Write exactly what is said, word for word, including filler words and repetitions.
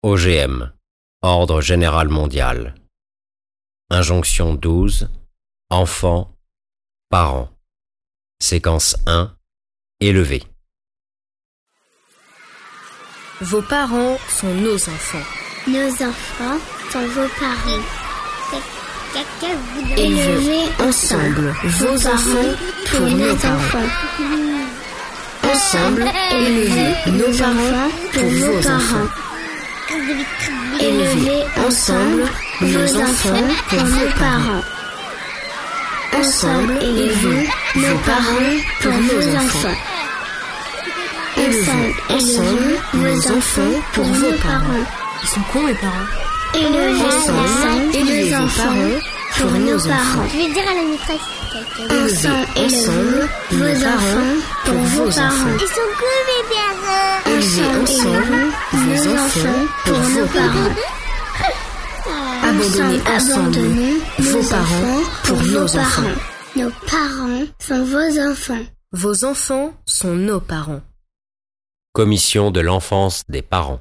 O G M, Ordre Général Mondial. Injonction douze, enfants, parents. Séquence un, élever. Vos parents sont nos enfants. Nos enfants sont vos parents. Élevez ensemble vos enfants pour nos parents. Ensemble, élevez nos parents pour vos enfants. Élevez ensemble nos enfants pour vos parents. Ensemble, élevez nos parents pour nos enfants. Élevez ensemble nos enfants pour vos parents. Ils sont cons, mes parents. Élevez ensemble élevez nos vos enfants parents pour pour nos nos parents. enfants. Je vais dire à la maîtresse. Ensemble, élevez vos enfants pour vos parents. Ils sont cool, mes parents. Élevez ensemble vos enfants pour vos parents. Abandonnez ensemble vos parents pour nos enfants. Nos parents sont vos enfants. Vos enfants sont nos parents. Commission de l'enfance des parents.